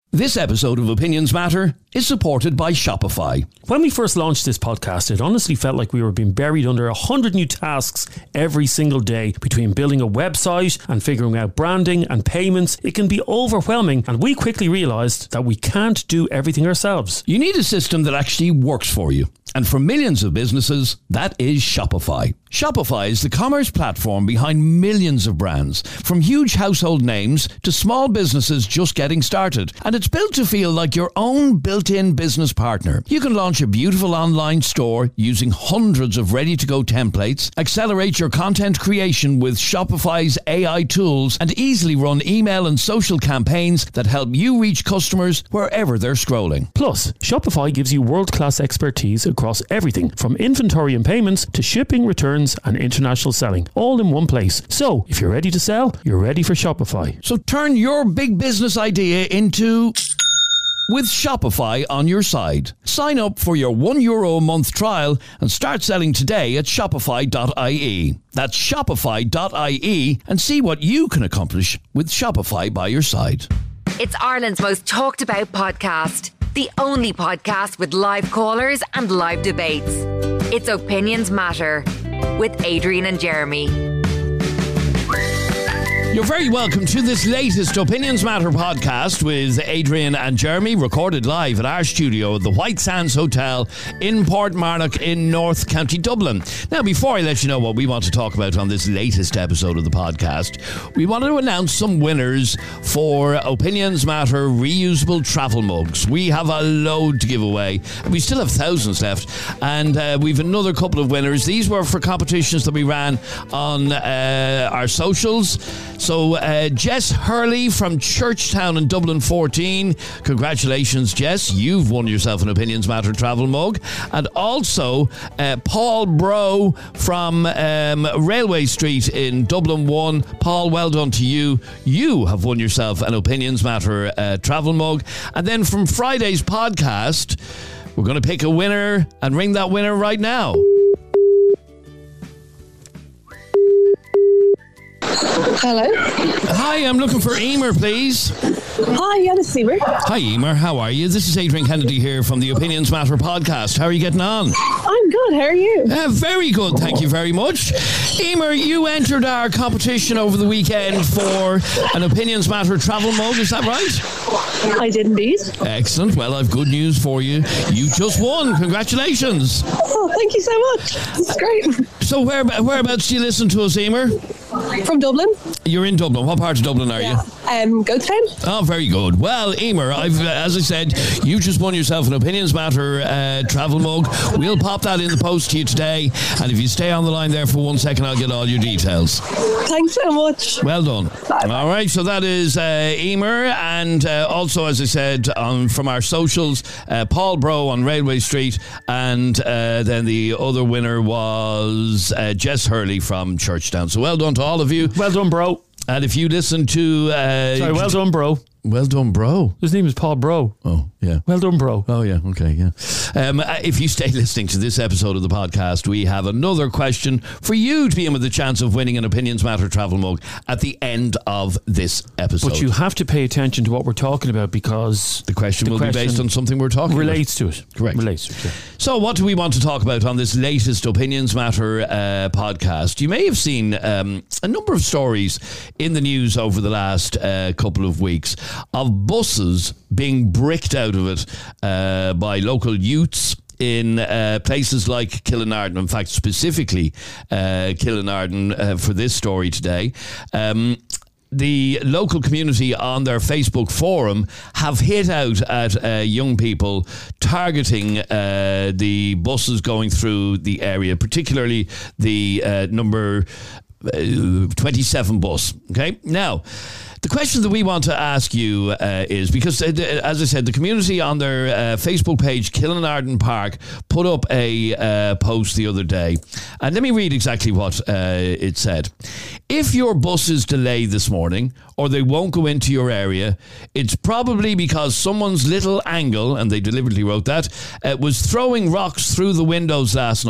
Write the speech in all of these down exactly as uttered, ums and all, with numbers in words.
This episode of Opinions Matter is supported by Shopify. When we first launched this podcast, it honestly felt like we were being buried under a hundred new tasks every single day. Between building a website and figuring out branding and payments, it can be overwhelming, and we quickly realised that we can't do everything ourselves. You need a system that actually works for you. And for millions of businesses, that is Shopify. Shopify is the commerce platform behind millions of brands, from huge household names to small businesses just getting started. And it's built to feel like your own built-in business partner. You can launch a beautiful online store using hundreds of ready-to-go templates, accelerate your content creation with Shopify's A I tools, and easily run email and social campaigns that help you reach customers wherever they're scrolling. Plus, Shopify gives you world-class expertise across everything from inventory and payments to shipping, returns and international selling, all in one place. So if you're ready to sell, you're ready for Shopify. So turn your big business idea into with Shopify on your side. Sign up for your one euro a month trial and start selling today at shopify dot I E. That's shopify dot I E and see what you can accomplish with Shopify by your side. It's Ireland's most talked about podcast. The only podcast with live callers and live debates. It's Opinions Matter with Adrian and Jeremy. You're very welcome to this latest Opinions Matter podcast with Adrian and Jeremy, recorded live at our studio at the White Sands Hotel in Portmarnock in North County Dublin. Now, before I let you know what we want to talk about on this latest episode of the podcast, we want to announce some winners for Opinions Matter reusable travel mugs. We have a load to give away, and we still have thousands left, and uh, we've another couple of winners. These were for competitions that we ran on uh, our socials. So uh, Jess Hurley from Churchtown in Dublin fourteen. Congratulations, Jess. You've won yourself an Opinions Matter travel mug. And also uh, Paul Bro from um, Railway Street in Dublin one. Paul, well done to you. You have won yourself an Opinions Matter uh, travel mug. And then from Friday's podcast, we're going to pick a winner and ring that winner right now. Hello. Hi, I'm looking for Emer, please. Hi, yeah, this is Emer. Hi, Emer. How are you? This is Adrian Kennedy here from the Opinions Matter podcast. How are you getting on? I'm good. How are you? Uh, very good. Thank you very much. Emer, you entered our competition over the weekend for an Opinions Matter travel mug. Is that right? I did indeed. Excellent. Well, I've good news for you. You just won. Congratulations. Oh, thank you so much. This is great. So where, whereabouts do you listen to us, Emer? From Dublin. You're in Dublin. What part of Dublin are Yeah. you? Um, Goatstown. Oh, very good. Well, Emer, I've, uh, as I said, you just won yourself an Opinions Matter uh, travel mug. We'll pop that in the post to you today. And if you stay on the line there for one second, I'll get all your details. Thanks so much. Well done. Bye. All right, so that is uh, Emer. And uh, also, as I said, um, from our socials, uh, Paul Bro on Railway Street. And uh, then the other winner was uh, Jess Hurley from Churchtown. So well done to all of you. Well done, bro. And if you listen to... Uh, Sorry, well done, bro. Well done, bro. His name is Paul Bro. Oh, yeah. Well done, bro. Oh, yeah. Okay, yeah. Um, if you stay listening to this episode of the podcast, we have another question for you to be in with the chance of winning an Opinions Matter travel mug at the end of this episode. But you have to pay attention to what we're talking about, because the question the will question be based on something we're talking relates about. to it. Correct. Relates to it. Yeah. So what do we want to talk about on this latest Opinions Matter uh, podcast? You may have seen um, a number of stories in the news over the last uh, couple of weeks of buses being bricked out of it uh, by local youths in uh, places like Killinarden. In fact, specifically uh, Killinarden uh, for this story today. Um, the local community on their Facebook forum have hit out at uh, young people targeting uh, the buses going through the area, particularly the uh, number uh, twenty-seven bus. Okay, now the question that we want to ask you uh, is, because, uh, as I said, the community on their uh, Facebook page, Killinarden Park, put up a uh, post the other day. And let me read exactly what uh, it said. If your bus is delayed this morning, or they won't go into your area, it's probably because someone's little angle, and they deliberately wrote that, uh, was throwing rocks through the windows last night.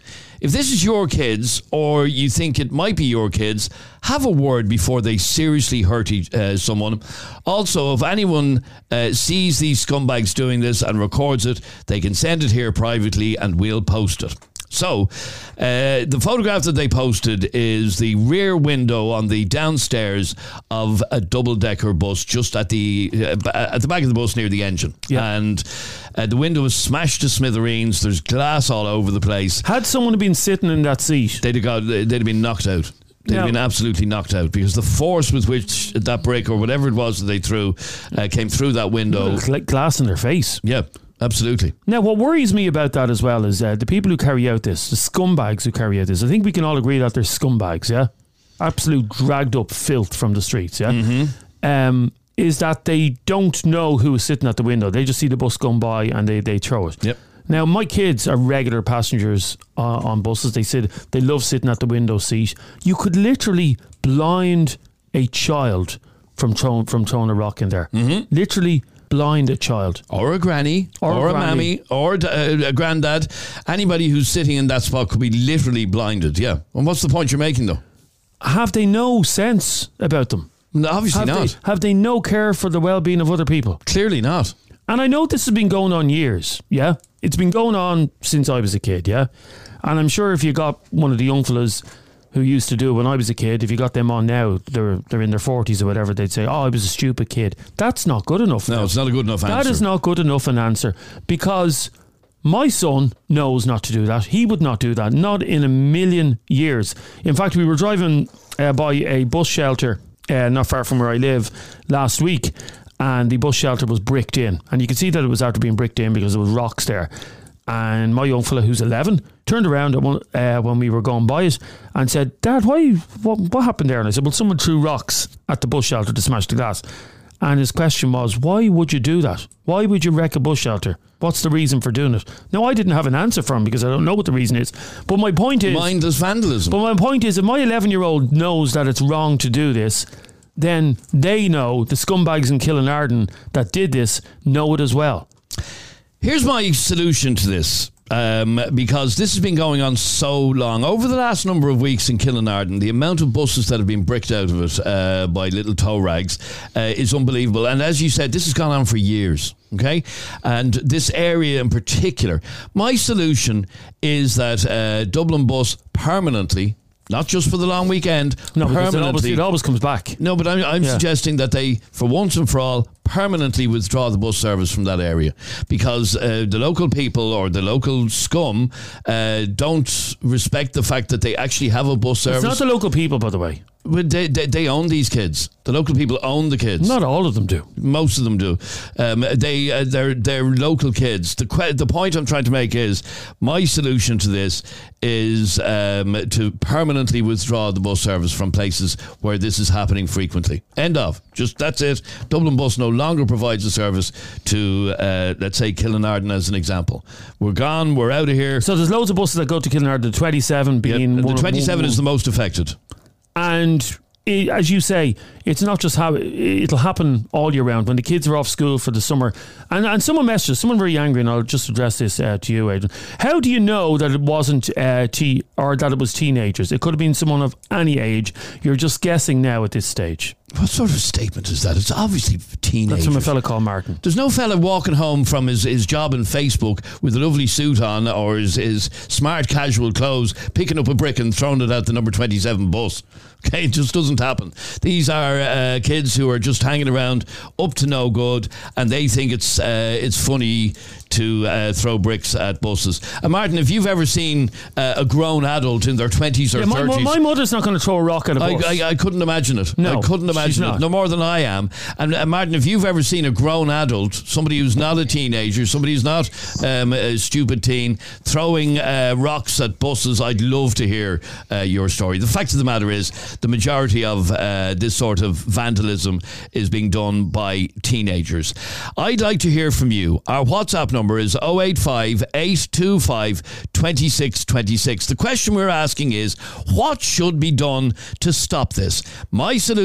If this is your kids, or you think it might be your kids, have a word before they seriously hurt each, uh, someone. Also, if anyone uh, sees these scumbags doing this and records it, they can send it here privately and we'll post it. So, uh, the photograph that they posted is the rear window on the downstairs of a double-decker bus, just at the uh, at the back of the bus near the engine. Yeah. And uh, the window was smashed to smithereens. There's glass all over the place. Had someone been sitting in that seat, They'd have got, they'd have been knocked out. They'd Yeah. have been absolutely knocked out because the force with which that brick or whatever it was that they threw uh, came through that window. like glass in their face. Yeah, absolutely. Now, what worries me about that as well is uh, the people who carry out this, the scumbags who carry out this. I think we can all agree that they're scumbags, yeah? Absolute dragged up filth from the streets, yeah? Mm-hmm. Um, is that they don't know who is sitting at the window. They just see the bus going by and they, they throw it. Yep. Now, my kids are regular passengers uh, on buses. They said they love sitting at the window seat. You could literally blind a child from throwing, from throwing a rock in there. Mm-hmm. Literally blind a child. Or a granny, Or or, a a, granny. mammy, or a, a granddad. Anybody who's sitting in that spot could be literally blinded, yeah. And what's the point you're making, though? Have they no sense about them? No, obviously Have not. they, have they no care for the well-being of other people? Clearly not. And I know this has been going on years, yeah? It's been going on since I was a kid, yeah? And I'm sure if you got one of the young fellas who used to do it when I was a kid, if you got them on now, they're they're in their forties or whatever, they'd say, oh, I was a stupid kid. That's not good enough. No, now. it's not a good enough answer. That is not good enough an answer, because my son knows not to do that. He would not do that, not in a million years. In fact, we were driving uh, by a bus shelter uh, not far from where I live last week, and the bus shelter was bricked in, and you could see that it was after being bricked in because there was rocks there. And my young fella, who's eleven, turned around at one, uh, when we were going by it and said, Dad, why? What, what happened there? And I said, well, someone threw rocks at the bus shelter to smash the glass. And his question was, why would you do that? Why would you wreck a bus shelter? What's the reason for doing it? Now, I didn't have an answer for him because I don't know what the reason is. But my point is... Mindless vandalism. But my point is, if my eleven-year-old knows that it's wrong to do this, then they know, the scumbags in Killinarden that did this, know it as well. Here's my solution to this, um, because this has been going on so long. Over the last number of weeks in Killinarden, the amount of buses that have been bricked out of it uh, by little tow rags uh, is unbelievable. And as you said, this has gone on for years, okay? And this area in particular. My solution is that uh, Dublin Bus permanently, not just for the long weekend, No, because it permanently... always, it always comes back. No, but I'm, I'm Yeah. suggesting that they, for once and for all, permanently withdraw the bus service from that area, because uh, the local people or the local scum uh, don't respect the fact that they actually have a bus service. It's not the local people, by the way. But they, they, they own these kids. The local people own the kids. Not all of them do. Most of them do. Um, they uh, they're they're local kids. The que- the point I'm trying to make is my solution to this is um, to permanently withdraw the bus service from places where this is happening frequently. End of. Just that's it. Dublin Bus no longer provides a service to uh, let's say Killinarden as an example. We're gone. We're out of here. So there's loads of buses that go to Killinarden, the twenty-seven being Yep. one. The twenty-seven one, is the most affected. And it, as you say, it's not just how it'll happen all year round when the kids are off school for the summer. And and someone messages, someone very angry, and I'll just address this uh, to you, Aidan. How do you know that it wasn't uh, tea or that it was teenagers? It could have been someone of any age. You're just guessing now at this stage. What sort of statement is that? It's obviously teenagers. That's from a fella called Martin. There's no fella walking home from his, his job in Facebook with a lovely suit on or his, his smart casual clothes, picking up a brick and throwing it at the number twenty-seven bus. Okay, it just doesn't happen. These are uh, kids who are just hanging around up to no good, and they think it's uh, it's funny to uh, throw bricks at buses. And Martin, if you've ever seen uh, a grown adult in their twenties or Yeah, my, thirties... my mother's not going to throw a rock at a I, bus. I, I couldn't imagine it. No, I couldn't she's imagine it. not. No more than I am. And uh, Martin, if you've ever seen a grown adult, somebody who's not a teenager, somebody who's not um, a stupid teen, throwing uh, rocks at buses, I'd love to hear uh, your story. The fact of the matter is, the majority of uh, this sort of vandalism is being done by teenagers. I'd like to hear from you. Our WhatsApp number is oh eight five, eight two five, two six two six. The question we're asking is, what should be done to stop this? My solution is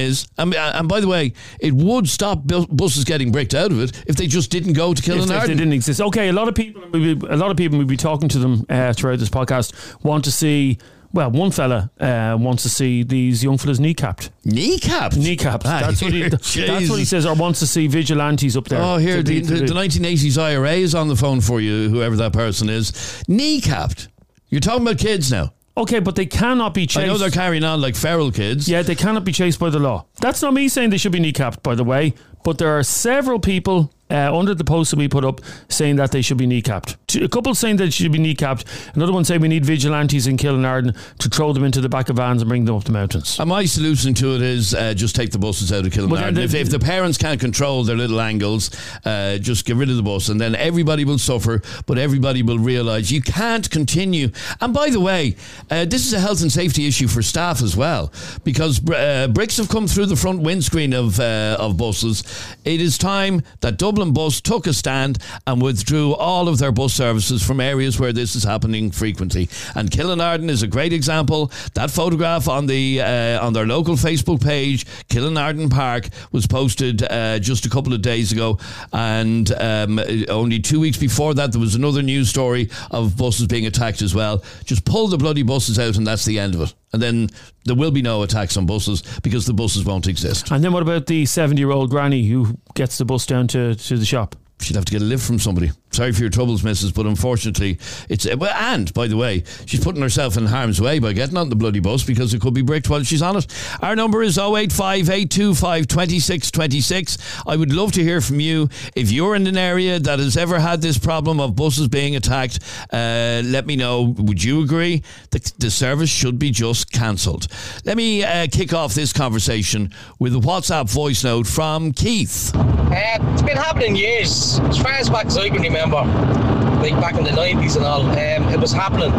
is, and, and by the way, it would stop bu- buses getting bricked out of it if they just didn't go to Killinarden. If, if they didn't exist. Okay, a lot of people, a lot of people we'll be talking to them uh, throughout this podcast want to see. Well, one fella uh, wants to see these young fellas kneecapped. Kneecapped? Kneecapped. Ah, that's, what he, that's what he says, or wants to see vigilantes up there. Oh, here, the, the, the nineteen eighties I R A is on the phone for you, whoever that person is. Kneecapped. You're talking about kids now. Okay, but they cannot be chased. I know they're carrying on like feral kids. Yeah, they cannot be chased by the law. That's not me saying they should be kneecapped, by the way, but there are several people uh, under the post that we put up saying that they should be kneecapped. A couple saying that they should be kneecapped. Another one saying we need vigilantes in Killinarden to throw them into the back of vans and bring them up the mountains. And my solution to it is uh, just take the buses out of Killinarden. The, if, if the parents can't control their little angles, uh, just get rid of the bus, and then everybody will suffer, but everybody will realise you can't continue. And by the way, uh, this is a health and safety issue for staff as well, because uh, bricks have come through the front windscreen of uh, of buses. It is time that Dublin Bus took a stand and withdrew all of their bus services from areas where this is happening frequently. And Killinarden is a great example. That photograph on the uh, on their local Facebook page, Killinarden Park, was posted uh, just a couple of days ago, and um, only two weeks before that there was another news story of buses being attacked as well. Just pull the bloody buses out and that's the end of it. And then there will be no attacks on buses because the buses won't exist. And then what about the seventy-year-old granny who gets the bus down to, to the shop? She'd have to get a lift from somebody. Sorry for your troubles, missus, but unfortunately it's... Well, and, by the way, she's putting herself in harm's way by getting on the bloody bus because it could be bricked while she's on it. Our number is oh eight five, eight two five, two six two six. I would love to hear from you. If you're in an area that has ever had this problem of buses being attacked, uh, let me know. Would you agree that the service should be just cancelled? Let me uh, kick off this conversation with a WhatsApp voice note from Keith. Uh, it's been happening years, as far as back as I can remember, like back in the nineties and all. Um, it was happening.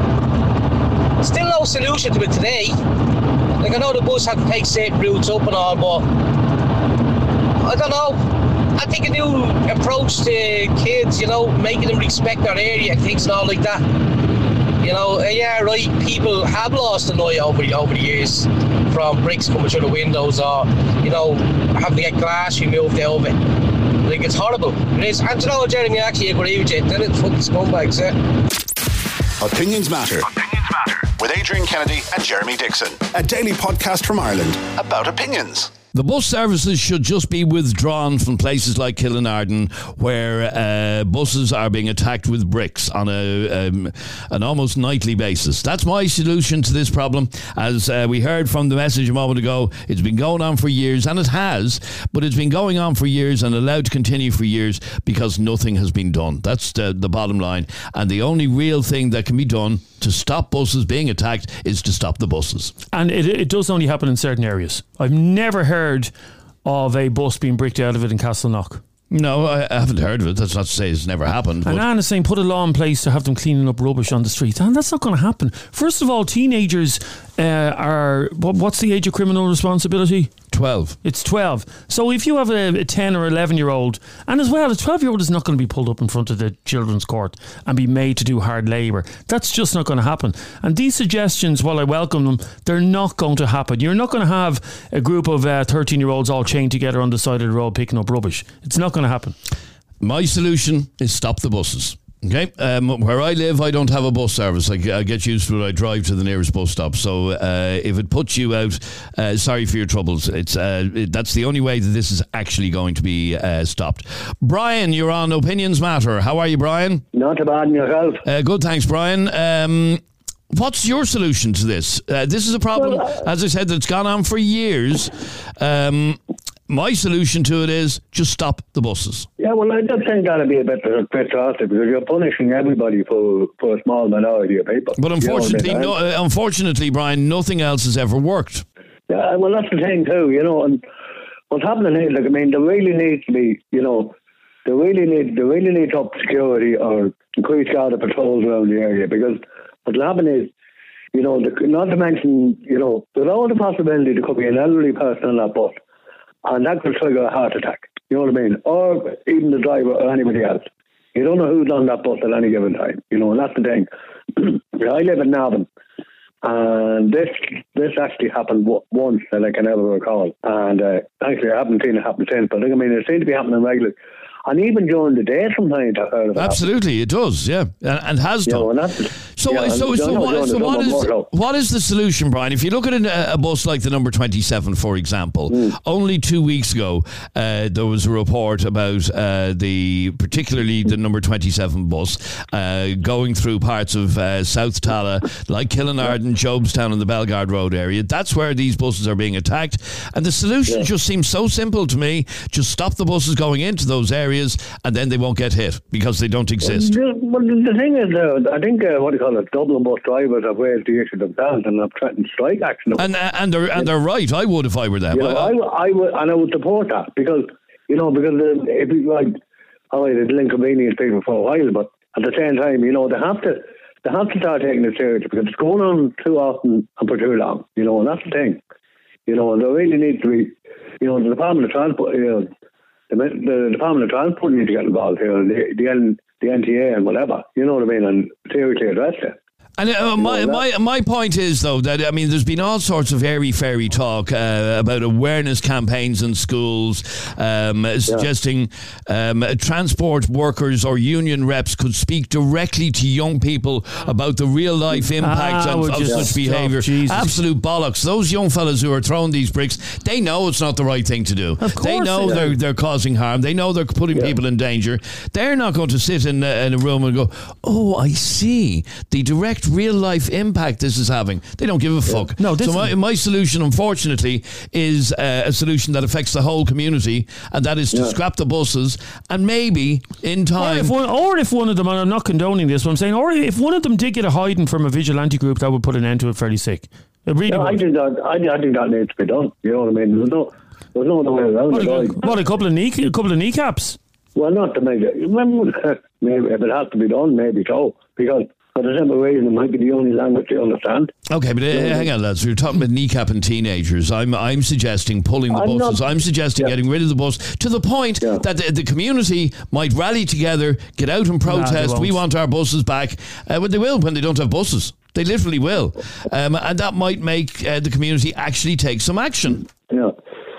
Still no solution to it today. Like, I know the bus had to take certain routes up and all, but I don't know. I think a new approach to kids, you know, making them respect their area and things and all like that. You know, yeah, right, people have lost an eye over, over the years from bricks coming through the windows, or, you know, having to get glass removed out of it. Like, it's horrible. It is. And you know, Jeremy, I actually agree with you. Then it's fucking scumbags, yeah. Opinions Matter. Opinions Matter. With Adrian Kennedy and Jeremy Dixon. A daily podcast from Ireland about opinions. The bus services should just be withdrawn from places like Killinarden, where uh, buses are being attacked with bricks on a um, an almost nightly basis. That's my solution to this problem. As uh, we heard from the message a moment ago, it's been going on for years, and it has, but it's been going on for years and allowed to continue for years because nothing has been done. That's the, the bottom line. And the only real thing that can be done to stop buses being attacked is to stop the buses. And it, it does only happen in certain areas. I've never heard of a bus being bricked out of it in Castleknock. No, I haven't heard of it. That's not to say it's never happened. And Anne is saying put a law in place to have them cleaning up rubbish on the streets. And that's not going to happen. First of all, teenagers uh, are... What's the age of criminal responsibility? twelve. It's twelve. So if you have a, a ten or eleven year old, and as well, a twelve year old is not going to be pulled up in front of the children's court and be made to do hard labour. That's just not going to happen. And these suggestions, while I welcome them, they're not going to happen. You're not going to have a group of uh, thirteen year olds all chained together on the side of the road picking up rubbish. It's not going to happen. My solution is stop the buses. Okay, um, where I live, I don't have a bus service. I, I get used to it. I drive to the nearest bus stop. So uh, if it puts you out, uh, sorry for your troubles. It's uh, it, that's the only way that this is actually going to be uh, stopped. Brian, you're on Opinions Matter. How are you, Brian? Not too bad in yourself. Uh, good, thanks, Brian. Um, what's your solution to this? Uh, this is a problem, well, uh, as I said, that's gone on for years. Um, My solution to it is just stop the buses. Yeah, well, I just think that'd be a bit, a bit drastic because you're punishing everybody for, for a small minority of people. But unfortunately, you know, no, uh, unfortunately, Brian, nothing else has ever worked. Yeah, well, that's the thing too, you know. And what's happening is, like, I mean, there really needs to be, you know, they really need, they really need up security or increase guard patrols around the area, because what'll happen is, you know, the, not to mention, you know, there's always the possibility there could be an elderly person on that bus, and that could trigger a heart attack. You know what I mean? Or even the driver or anybody else. You don't know who's on that bus at any given time. You know, and that's the thing. I live in Navan, And this this actually happened w- once that I can ever recall. And uh, actually, I haven't seen it happen since. But I mean, it seems to be happening regularly. And even during the day sometimes I've heard of it. Absolutely, it does, yeah, and, and has Yeah, done. well, that's- so, yeah, so, and so, John- what, John so has what done is more so. what is the solution, Brian? If you look at an, a bus like the number twenty-seven, for example, Mm. only two weeks ago uh, there was a report about uh, the particularly the number twenty-seven bus uh, going through parts of uh, South Tala, like Killinarden, Jobstown, and the Bellegarde Road area. That's where these buses are being attacked, and the solution Yeah. just seems so simple to me: just stop the buses going into those areas, and then they won't get hit because they don't exist. The, well, the thing is, uh, I think, uh, what do you call it, Dublin bus drivers have raised the issue themselves and have threatened strike action. And uh, and they're and they're right. I would if I were them. You know, I, w- I would, and I would support that because, you know, because uh, if you like, all right, it'll inconvenience people for a while, but at the same time, you know, they have to, they have to start taking it seriously because it's going on too often and for too long, you know, and that's the thing. You know, and there really needs to be, you know, the Department of Transport, you know, the, the Department of Transport need to get involved here, the, the, N, the N T A and whatever, you know what I mean, and seriously address it. And uh, my, know, my my point is, though, that, I mean, there's been all sorts of airy-fairy talk uh, about awareness campaigns in schools, um, suggesting um, transport workers or union reps could speak directly to young people about the real-life impact Ah, of, would of you such stop, behaviour. Jesus. Absolute bollocks. Those young fellas who are throwing these bricks, they know it's not the right thing to do. Of They course know they they're, do. they're causing harm. They know they're putting Yeah. people in danger. They're not going to sit in, uh, in a room and go, oh, I see the direct real-life impact this is having. They don't give a fuck. No, this so my, is- my solution, unfortunately, is uh, a solution that affects the whole community, and that is to Yeah. scrap the buses and maybe in Or time. if, one, or if one of them, and I'm not condoning this, but I'm saying, or if one of them did get a hiding from a vigilante group, that would put an end to it fairly sick. It really Yeah, I would. think that I, I think that needs to be done. You know what I mean? There's no there's no other way around What it. a, I- what, a couple of knee, a couple of kneecaps. Well, not to make it. Remember, maybe if it has to be done, maybe so. Because for the simple reason, it might be the only language they understand. Okay, but uh, hang on, lads. We're talking about kneecapping teenagers. I'm I'm suggesting pulling the I'm buses. not- I'm suggesting Yeah. getting rid of the bus to the point Yeah. that the, the community might rally together, get out and protest. won't. We want our buses back. Uh, but they will when they don't have buses. They literally will, um, and that might make uh, the community actually take some action. Yeah.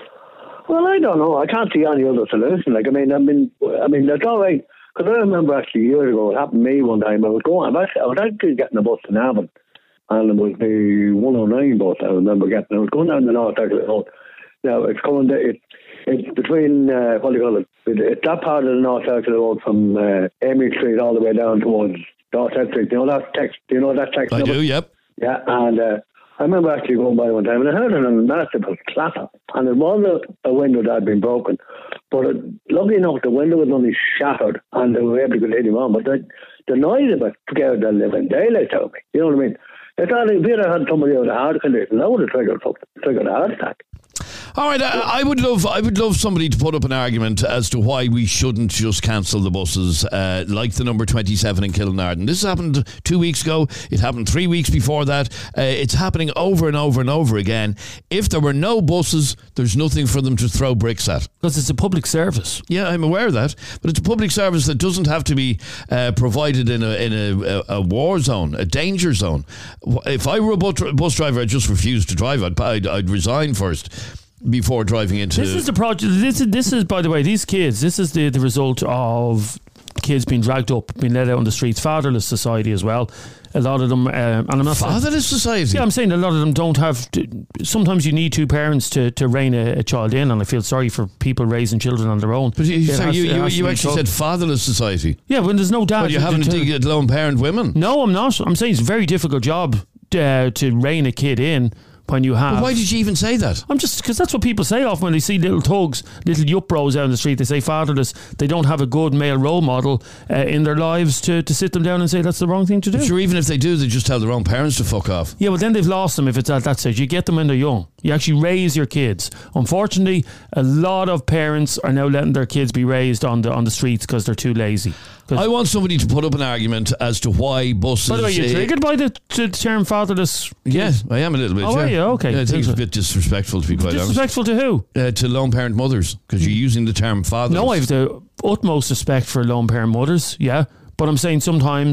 Well, I don't know. I can't see any other solution. Like, I mean, I mean, I mean, that's all right. Because I remember actually years ago, it happened to me one time. I was going, I was actually, I was actually getting a bus to Navan, and it was the one oh nine bus I remember getting. I was going down the North Circular Road. Now, it's coming, to, it, it's between, uh, what do you call it? it? It's that part of the North Circular Road from uh, Amy Street all the way down towards Dorset Street. You know that text? Do you know that text? I number? do, yep. Yeah, and uh, I remember actually going by one time and I heard a massive clatter, and it was a, a window that had been broken, but it, luckily enough the window was only shattered and they were able to continue on, but the, the noise of it scared the living daylight out of me. You know what I mean? I thought if you had had somebody with a heart condition, that would have triggered, triggered a heart attack. All right, I, I would love, I would love somebody to put up an argument as to why we shouldn't just cancel the buses, uh, like the number twenty-seven in Killinarden. This happened two weeks ago. It happened three weeks before that. Uh, it's happening over and over and over again. If there were no buses, there's nothing for them to throw bricks at. Because it's a public service. Yeah, I'm aware of that, but it's a public service that doesn't have to be uh, provided in a in a, a, a war zone, a danger zone. If I were a bus, bus driver, I'd just refuse to drive. I'd, I'd, I'd resign first before driving into. This is the project. This is, this is, by the way, these kids, this is the, the result of kids being dragged up, being let out on the streets, fatherless society as well. A lot of them, um, and I'm not fatherless society. Yeah, I'm saying a lot of them don't have. To, sometimes you need two parents to, to rein a, a child in, and I feel sorry for people raising children on their own. But you, It sorry, has- you, it you, has to you be actually told. said fatherless society. Yeah, when there's no dad. But you're to- having to to- dig at lone parent women. No, I'm not. I'm saying it's a very difficult job uh, to rein a kid in when you have. But why did you even say that? I'm just because that's what people say often when they see little thugs, little yup bros out on the street. They say fatherless. They don't have a good male role model uh, in their lives to, to sit them down and say that's the wrong thing to do. But sure, even if they do, they just tell their own parents to fuck off. Yeah, but then they've lost them if it's at that stage. You get them when they're young. You actually raise your kids. Unfortunately, a lot of parents are now letting their kids be raised on the on the streets because they're too lazy. 'Cause- I want somebody to put up an argument as to why buses. by the way, you're uh, triggered by the, the term fatherless. Yes, I am a little bit. Oh, yeah. are you? Okay. Yeah, I think it's a bit disrespectful, to be quite Disrespectful to who? honest. Uh, to lone parent mothers, because you're using the term fatherless. No, I have the utmost respect for lone parent mothers, yeah. But I'm saying sometimes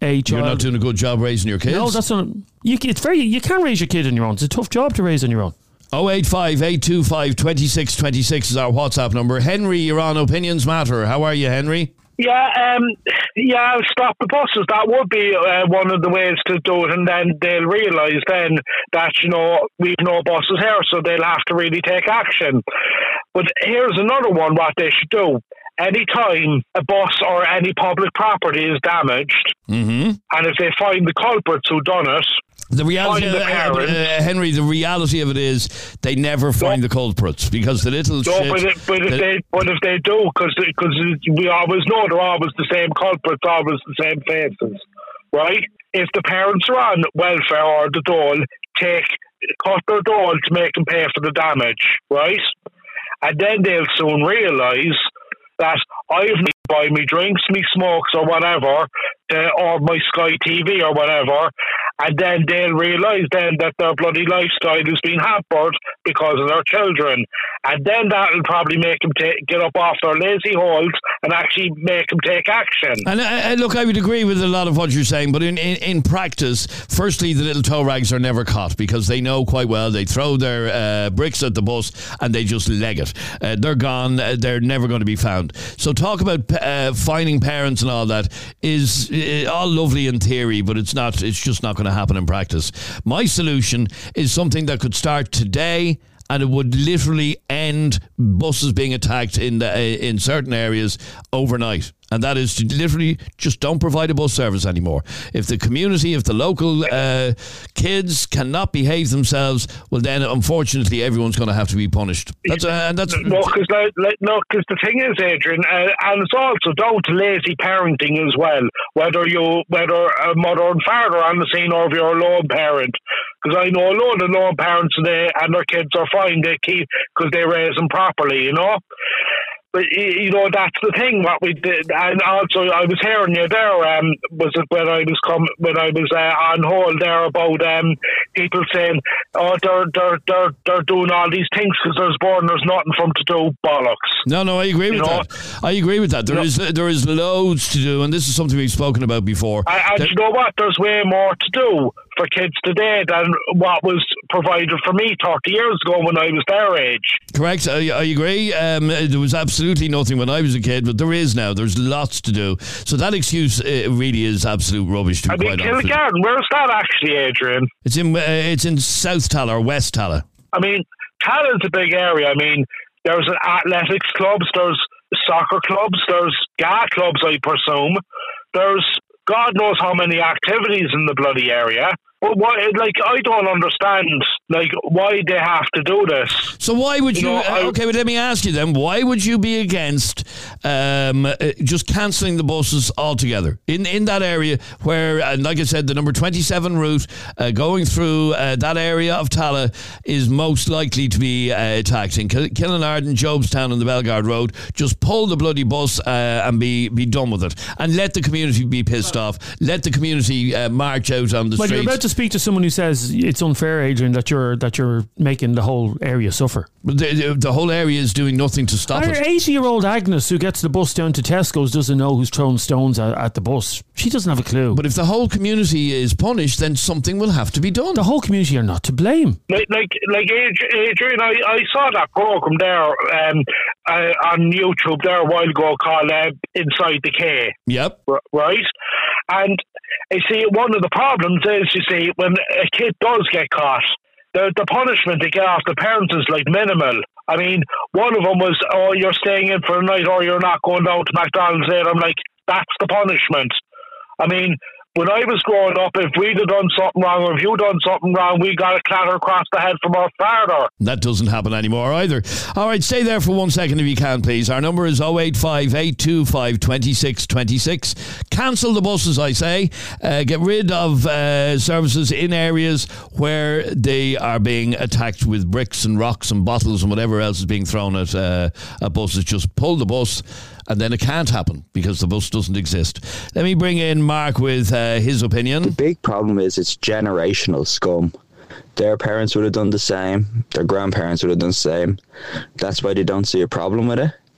a child. You're not doing a good job raising your kids. No, that's not. You, it's very. You can't raise your kid on your own. It's a tough job to raise on your own. oh eight five, eight two five, two six two six is our WhatsApp number. Henry, you're on Opinions Matter. How are you, Henry? Yeah, um, yeah, I'll stop the buses. That would be uh, one of the ways to do it, and then they'll realise then that, you know, we've no buses here, so they'll have to really take action. But here's another one, what they should do. Anytime a bus or any public property is damaged, mm-hmm. and if they find the culprits who done it, the reality, the uh, uh, Henry, the reality of it is they never find no. the culprits because the little no, shit... But, it, but, if they, but if they do, because we always know they're always the same culprits, always the same faces, right? If the parents are on welfare or the dole, take cut their dole to make them pay for the damage, right? And then they'll soon realise that I've need to buy me drinks, me smokes or whatever, to, or my Sky T V or whatever, and then they'll realise then that their bloody lifestyle is being hampered because of their children. And then that'll probably make them take, get up off their lazy holes and actually make them take action. And uh, look, I would agree with a lot of what you're saying, but in, in, in practice, firstly, the little tow rags are never caught because they know quite well they throw their uh, bricks at the bus and they just leg it. Uh, they're gone. Uh, they're never going to be found. So talk about uh, finding parents and all that is uh, all lovely in theory, but it's not. It's just not going to happen in practice. My solution is something that could start today, and it would literally end buses being attacked in the, uh, in certain areas overnight. And that is to literally just don't provide a bus service anymore. If the community, if the local uh, kids cannot behave themselves, well, then unfortunately everyone's going to have to be punished. That's uh, and that's no, because like, like, no, the thing is, Adrian, uh, and it's also down to lazy parenting as well. Whether you, whether a mother and father are on the scene, or if you're a lone parent. Because I know a load of lone parents today, and their kids are fine. They keep because they raise them properly, you know. But, you know, that's the thing, what we did. And also, I was hearing you there, um, was it when I was com- when I was uh, on hold there about um, people saying, oh, they're, they're, they're, they're doing all these things because there's born, there's nothing for them to do, bollocks. No, no, I agree with you know? that. I agree with that. There is there is loads to do, and this is something we've spoken about before. And, and that- you know what? There's way more to do for kids today than what was provided for me thirty years ago when I was their age. Correct, I, I agree. Um, there was absolutely nothing when I was a kid, but there is now. There's lots to do. So that excuse uh, really is absolute rubbish, to be I mean, quite honest. Kilgarden, where's that actually, Adrian? It's in uh, it's in South Tala or West Tala. I mean, Tala's a big area. I mean, there's an athletics clubs, there's soccer clubs, there's G A clubs, I presume. There's God knows how many activities in the bloody area. But why, like, I don't understand, like, why they have to do this. So why would you, you know, uh, I, okay, but let me ask you then, why would you be against um, uh, just cancelling the buses altogether? In in that area where, uh, like I said, the number twenty-seven route uh, going through uh, that area of Tala is most likely to be uh, attacked. In Kill- Killinarden, Jobstown and the Belgard Road, just pull the bloody bus uh, and be, be done with it. And let the community be pissed off. Let the community uh, march out on the But streets. you're about to speak to someone who says it's unfair, Adrian, that you're that you're making the whole area suffer. But the, the, the whole area is doing nothing to stop Our it. eighty-year-old Agnes, who gets the bus down to Tesco's, doesn't know who's throwing stones at, at the bus. She doesn't have a clue. But if the whole community is punished, then something will have to be done. The whole community are not to blame. Like, like, like Adrian, I, I saw that program there um, uh, on YouTube there a while ago called uh, Inside the K. Yep. R- right? And you see, one of the problems is, you see, when a kid does get caught, the, the punishment they get off the parents is like minimal. I mean, one of them was, oh, you're staying in for a night or you're not going down to McDonald's later. I'm like, that's the punishment. I mean, when I was growing up, if we'd have done something wrong or if you'd done something wrong, we got a clatter across the head from our father. That doesn't happen anymore either. All right, stay there for one second if you can, please. Our number is oh eight five, eight two five, two six two six. Cancel the buses, I say. Uh, get rid of uh, services in areas where they are being attacked with bricks and rocks and bottles and whatever else is being thrown at, uh, at buses. Just pull the bus, and then it can't happen because the bus doesn't exist. Let me bring in Mark with uh, his opinion. The big problem is it's generational scum. Their parents would have done the same. Their grandparents would have done the same. That's why they don't see a problem with it.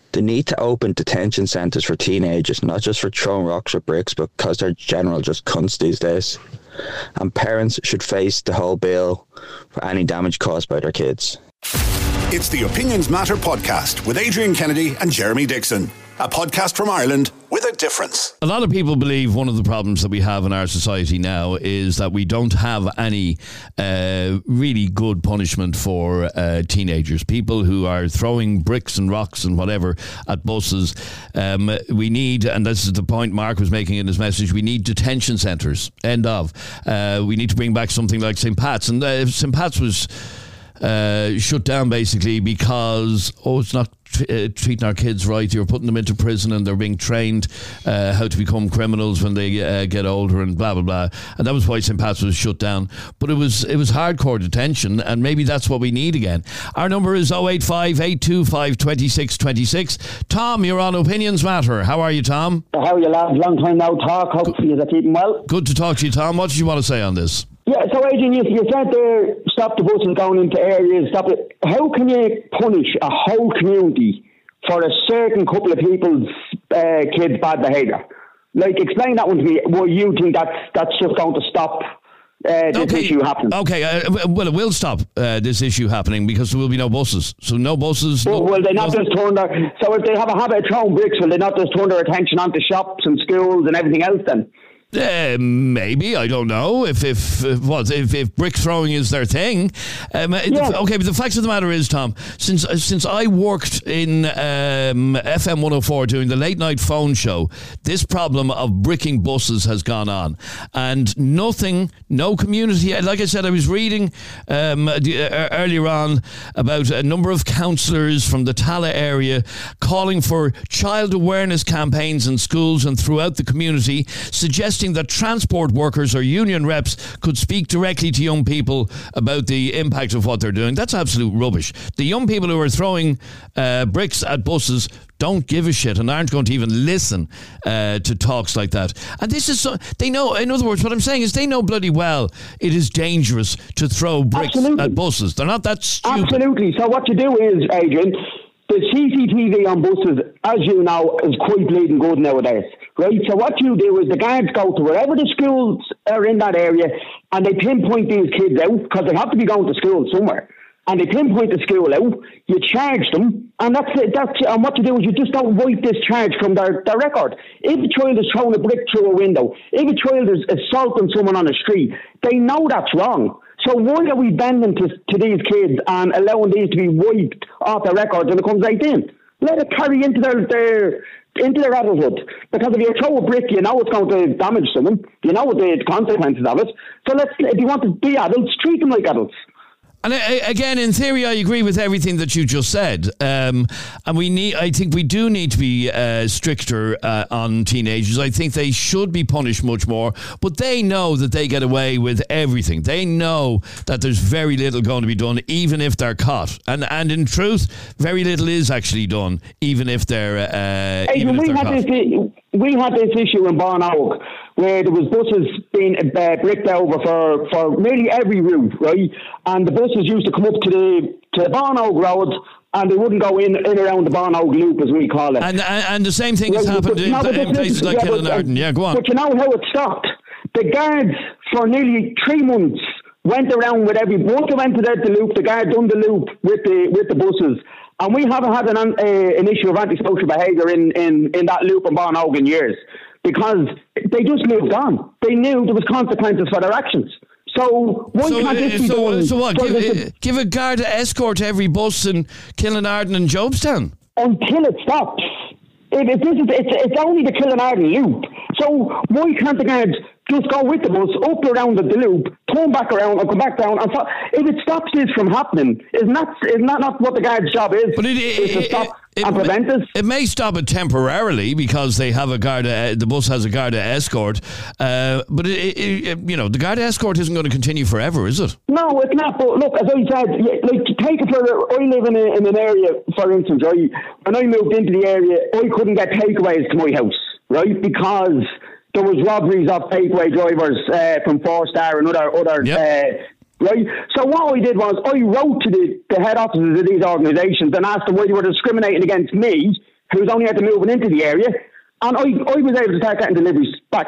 They need to open detention centres for teenagers, not just for throwing rocks or bricks, but because they're general just cunts these days. And parents should face the whole bill for any damage caused by their kids. It's the Opinions Matter podcast with Adrian Kennedy and Jeremy Dixon. A podcast from Ireland with a difference. A lot of people believe one of the problems that we have in our society now is that we don't have any uh, really good punishment for uh, teenagers. People who are throwing bricks and rocks and whatever at buses. Um, we need, and this is the point Mark was making in his message, we need detention centres. End of. Uh, we need to bring back something like Saint Pat's. And uh, Saint Pat's was uh, shut down basically because, oh, it's not Uh, treating our kids right. You're putting them into prison and they're being trained uh, how to become criminals when they uh, get older and blah blah blah. And that was why Saint Pat's was shut down. But it was it was hardcore detention, and maybe that's what we need again. Our number is oh eight five, eight two five, two six two six. Tom, you're on Opinions Matter. How are you, Tom? How are you, lads? Long time now talk. Hopefully you're keeping well. Good to talk to you, Tom. What did you want to say on this? Yeah, so Adrian, you, you said there, stop the buses going into areas, stop it. How can you punish a whole community for a certain couple of people's uh, kids' bad behaviour? Like, explain that one to me, why you think that's, that's just going to stop uh, this okay. issue happening. Okay, uh, well, it will stop uh, this issue happening because there will be no buses. So no buses. Well, no, will they not no, just turn their... So if they have a habit of throwing bricks, will they not just turn their attention onto shops and schools and everything else then? Uh, maybe, I don't know if if if, what if, if brick throwing is their thing. Um, yeah. Okay, but the fact of the matter is, Tom, since uh, since I worked in um, F M one oh four doing the late night phone show, this problem of bricking buses has gone on, and nothing, no community. Like I said, I was reading um, the, uh, earlier on about a number of councillors from the Tala area calling for child awareness campaigns in schools and throughout the community, suggesting that transport workers or union reps could speak directly to young people about the impact of what they're doing. That's absolute rubbish. The young people who are throwing uh, bricks at buses don't give a shit and aren't going to even listen uh, to talks like that. And this is so, they know, in other words, what I'm saying is they know bloody well it is dangerous to throw bricks Absolutely. at buses. They're not that stupid. Absolutely. So what you do is, Adrian, the C C T V on buses, as you know, is quite bleeding good nowadays, right? So what you do is the guards go to wherever the schools are in that area and they pinpoint these kids out because they have to be going to school somewhere. And they pinpoint the school out, you charge them, and that's it. That's and what you do is you just don't wipe this charge from their, their record. If a child is throwing a brick through a window, if a child is assaulting someone on the street, they know that's wrong. So why are we bending to, to these kids and allowing these to be wiped off their records when it comes eighteen? Let it carry into their, their into their adulthood. Because if you throw a brick, you know it's going to damage someone. You know the consequences of it. So let's, if you want to be adults, treat them like adults. And again, in theory, I agree with everything that you just said. Um, and we need, I think we do need to be uh, stricter uh, on teenagers. I think they should be punished much more. But they know that they get away with everything. They know that there's very little going to be done, even if they're caught. And and in truth, very little is actually done, even if they're, uh, hey, even if we they're had caught. This, we had this issue in Barnoak, where there was buses being uh, bricked over for, for nearly every route, right? And the buses used to come up to the to the Barnoak Road, and they wouldn't go in, in around the Barnoak Loop, as we call it. And and, and the same thing has right, happened but, in, no, in places like yeah, Killinarden. Yeah, go on. But you know how it stopped? The guards, for nearly three months, went around with every... Once they went to the, the loop, the guard done the loop with the with the buses. And we haven't had an, uh, an issue of antisocial behaviour in, in, in that loop in Barnoak in years. Because they just moved on. They knew there was consequences for their actions. So why so, can't this uh, be so, done? So what? So Give, a, uh, give a guard escort to every bus in Killinarden and Jobestown until it stops. If, if this is, it's, it's only the Killinarden loop. So why can't the guards just go with the bus up around the, the loop, turn back around and come back down? And so, if it stops this from happening, isn't that, isn't that not what the guard's job is? But it, it, is to stop it, and it, prevent this? It may stop it temporarily because they have a Garda, the bus has a Garda escort. Uh, but it, it, it, you know, the Garda escort isn't going to continue forever, is it? No, it's not. But look, as I said, like take it for. I live in, a, in an area, for instance. I, when I moved into the area, I couldn't get takeaways to my house, right? Because there was robberies of takeaway drivers uh, from Four Star and other other. Yep. Uh, right. So what I did was I wrote to the, the head offices of these organisations and asked them why they were discriminating against me who's only had to moving into the area, and I, I was able to start getting deliveries back.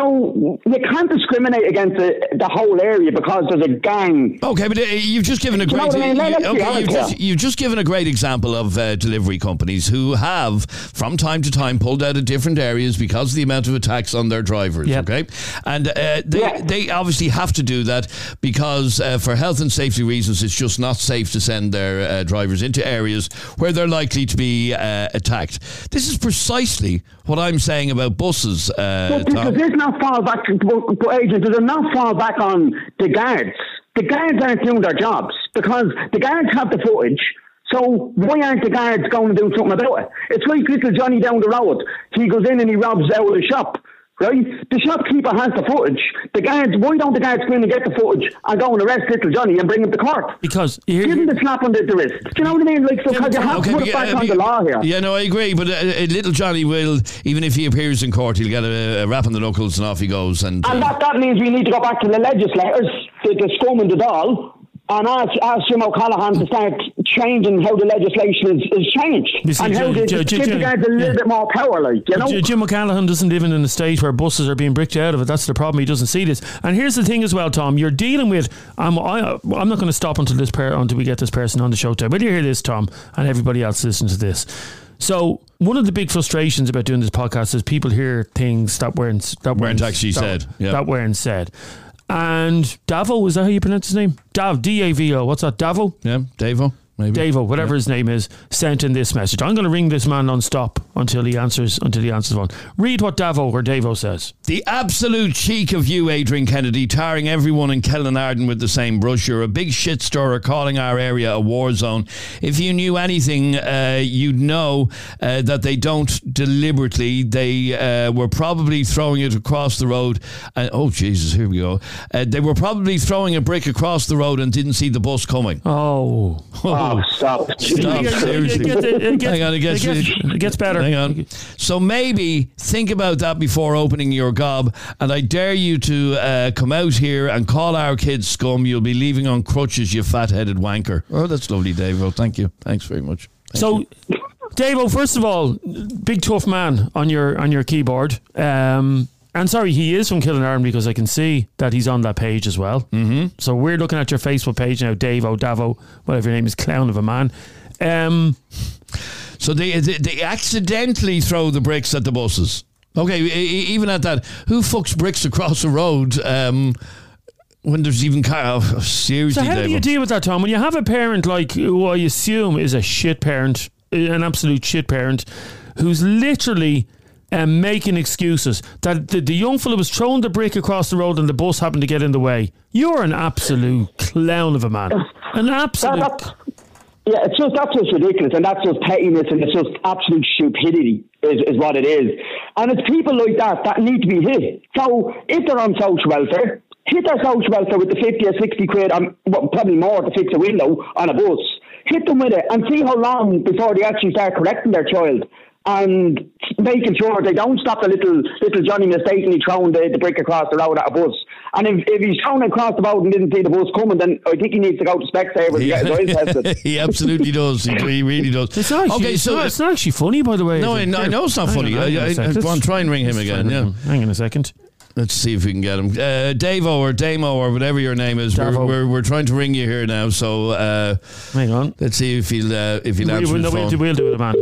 So you can't discriminate against the, the whole area because there's a gang. Okay, but uh, you've just given a You know great what I mean? Let's you, be okay, honest you've, just, here. you've just given a great example of uh, delivery companies who have, from time to time, pulled out of different areas because of the amount of attacks on their drivers. Yep. Okay, and uh, they Yeah. they obviously have to do that because uh, for health and safety reasons, it's just not safe to send their uh, drivers into areas where they're likely to be uh, attacked. This is precisely what I'm saying about buses. Uh, But does Tom. this not fall back, but, but agent, does it not fall back on the guards? The guards aren't doing their jobs because the guards have the footage. So why aren't the guards going to do something about it? It's like little Johnny down the road. He goes in and he robs out of the shop, right? The shopkeeper has the footage. The guards, why don't the guards go in and get the footage and go and arrest little Johnny and bring him to court? Because here, Give him the slap on the, the wrist. Do you know what I mean? Like, so, because you have Okay, to put but, it back uh, on the but- law here. Yeah, no, I agree. But uh, uh, little Johnny will, even if he appears in court, he'll get a, a rap on the knuckles and off he goes. And, uh, And that, that means we need to go back to the legislators, the, the scum and the doll, and ask, ask Jim O'Callaghan to start changing how the legislation is, is changed. You see, and how Jim- they Jim- give the Jim- guys a little yeah. bit more power, like, you know? J- Jim O'Callaghan doesn't live in an estate where buses are being bricked out of it. That's the problem. He doesn't see this. And here's the thing as well, Tom. You're dealing with. I'm. I, I'm not going to stop until this per, until we get this person on the show. But you hear this, Tom, and everybody else listen to this. So one of the big frustrations about doing this podcast is people hear things that weren't that Weren't weren't actually that, said, yeah. that weren't said. And Davo, is that how you pronounce his name? Dav, D A V O. What's that? Davo? yeah, Davo, maybe. Davo, whatever his name is, sent in this message. I'm going to ring this man non-stop until he answers until he answers the phone. Read what Davo or Davo says. The absolute cheek of you, Adrian Kennedy, tarring everyone in Kellinarden with the same brush. You're a big shit stirrer calling our area a war zone. If you knew anything, uh, you'd know uh, that they don't deliberately. They uh, were probably throwing it across the road. And, oh, Jesus, here we go. Uh, they were probably throwing a brick across the road and didn't see the bus coming. Oh. Oh, stop. Stop, It- seriously. it gets- it gets- Hang on, it gets, it gets- it gets better. Hang on. So maybe think about that before opening your gob, and I dare you to uh, come out here and call our kids scum. You'll be leaving on crutches, you fat-headed wanker. Oh, that's lovely, Dave. Well, thank you. Thanks very much. Thank So, you. Davo, first of all, big tough man on your on your keyboard. Um, and sorry, he is from Killinarden because I can see that he's on that page as well. Mm-hmm. So we're looking at your Facebook page now, Davo, Davo, whatever your name is, clown of a man. Um, So they, they they accidentally throw the bricks at the buses. Okay, e- e- even at that, who fucks bricks across the road um, when there's even car? Oh, seriously, so how do Dave. you deal with that, Tom? When you have a parent like who I assume is a shit parent, an absolute shit parent, who's literally um, making excuses that the, the young fella was throwing the brick across the road and the bus happened to get in the way. You're an absolute clown of a man. An absolute. That- that- Yeah, it's just that's just ridiculous, and that's just pettiness, and it's just absolute stupidity, is, is what it is. And it's people like that that need to be hit. So if they're on social welfare, hit their social welfare with the fifty or sixty quid, um, well, probably more to fix a window on a bus. Hit them with it, and see how long before they actually start correcting their child and making sure they don't stop the little little Johnny mistakenly throwing the, the brick across the road at a bus. And if, if he's thrown across the road and didn't see the bus coming, then I think he needs to go to Specsavers and get his eyes tested. He absolutely does. He, he really does. It's not, actually, okay, it's, so not, it's not actually funny, by the way. no, is I, it? know- I know it's not Hang funny. on, hang on I, a I, second. I, go on, try and ring him Let's again. try and Yeah. ring him. Hang on a second. Let's see if we can get him. Uh, Davo or Damo or whatever your name is. We're, Davo. we're we're trying to ring you here now. So uh, Hang on. let's see if he'll uh, if he'll We, answer we'll, the we'll, phone. we'll do it, man.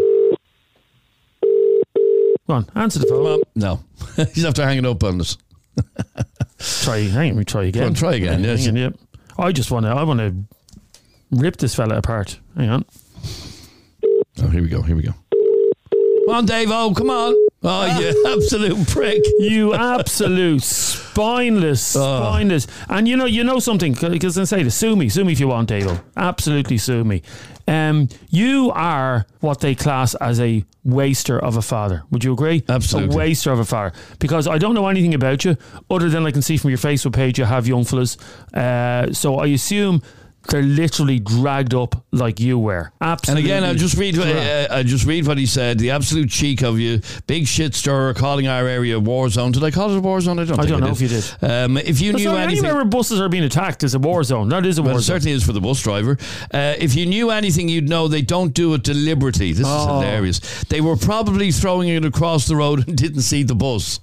Go on, answer the phone. Well, no, he's after hanging up on us. Try, hang on, we try again. Go on, try again, Hang yes. on, yep. I just want to, I want to rip this fella apart. Hang on. Oh, here we go. Here we go. Come on, Davo. Come on. Oh, you absolute prick. You absolute spineless, Oh. spineless. And you know, you know something, because I say this, sue me, sue me if you want, Davo. Absolutely sue me. Um, you are what they class as a waster of a father. Would you agree? Absolutely. A waster of a father. Because I don't know anything about you, other than I can see from your Facebook page you have young fellas. Uh, so I assume they're literally dragged up like you were. Absolutely. And again, I'll just read. Uh, I'll just read what he said. The absolute cheek of you, big shit stirrer, calling our area a war zone. Did I call it a war zone? I don't. I think don't I know did. if you did. Um, if you But knew sorry, anything, anywhere where buses are being attacked is a war zone. That is a war well, it zone. certainly is for the bus driver. Uh, if you knew anything, you'd know they don't do it deliberately. This Oh. is hilarious. They were probably throwing it across the road and didn't see the bus.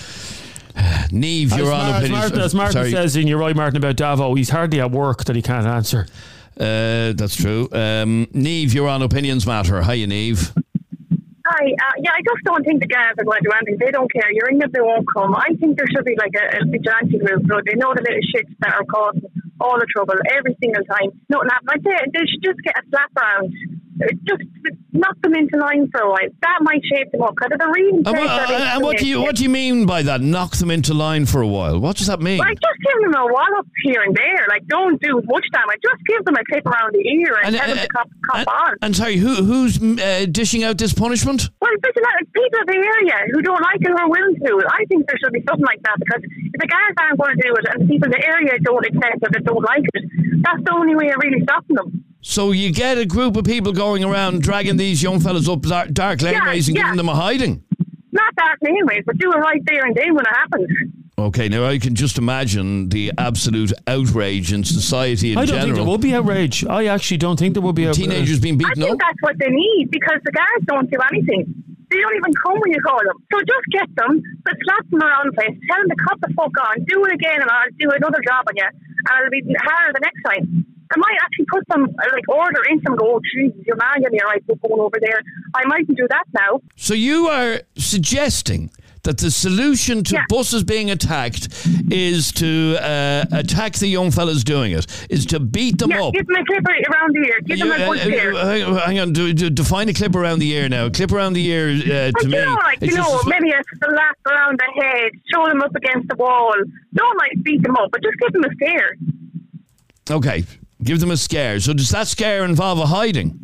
Neve, your as, on Mar- as opinion. Martin, as Martin Sorry. says, and you're right, Martin, about Davo, he's hardly at work that he can't answer. Uh, that's true. Um, Neve, your on opinions matter. Hiya, Neve. Hi, uh, yeah, I just don't think the guys are going to do anything. They don't care. You're in it, they won't come. I think there should be like a, a vigilante group, so they know the little shits that are causing all the trouble every single time. Nothing happens. I'd say they should just get a slap around. Just knock them into line for a while. That might shape them up because if they're really. And, what, uh, and what do you what do you mean by that? Knock them into line for a while. What does that mean? Like, just give them a wallop here and there. Like, don't do much damage. Just give them a clip around the ear and, And, tell them uh, to cop, cop and, on. and sorry, who who's uh, dishing out this punishment? Well, vigilante people of the area who don't like it or are willing to do it. I think there should be something like that because if the guys aren't going to do it and the people in the area don't accept it and don't like it, that's the only way of really stopping them. So you get a group of people going around dragging these young fellas up dark, dark laneways Yeah, and yeah. giving them a hiding. Not dark laneways, but do it right there and then when it happens. Okay, now I can just imagine the absolute outrage in society in I don't general. think there will be outrage. I actually don't think there will be outrage. Teenagers being I beaten think up. that's what they need because the guys don't do anything. They don't even come when you call them. So just get them, but slap them around the place, tell them to cut the fuck on, do it again and I'll do another job on you. And it'll be harder the next time. I might actually put some, uh, like, order in some, go, oh, Jesus, your man gave me a right foot going over there. I mightn't do that now. So you are suggesting that the solution to Yeah. buses being attacked is to uh, attack the young fellas doing it, is to beat them Yeah, up. give them a clip around the ear. Give You- them a good uh, ear. uh, hang, hang on, do, do, define a clip around the ear now. A clip around the ear uh, Like, to you me. know, like, it's you know, just a- maybe a slap around the head, show them up against the wall. Don't, like, beat them up, but just give them a scare. Okay, give them a scare. So does that scare involve a hiding?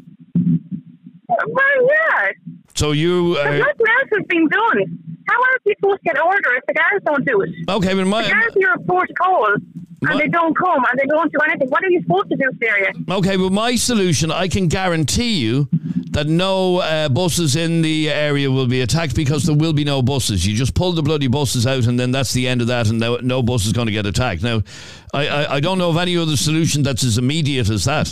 Well, yeah. So you But are... nothing else has been done. How else are you supposed to get order if the guys don't do it? Okay, but my... The guys hear a port call and My- they don't come and they don't do anything. What are you supposed to do, Syria? Okay, well, my solution, I can guarantee you that no uh, buses in the area will be attacked because there will be no buses. You just pull the bloody buses out and then that's the end of that and no, no bus is going to get attacked. Now, I, I, I don't know of any other solution that's as immediate as that.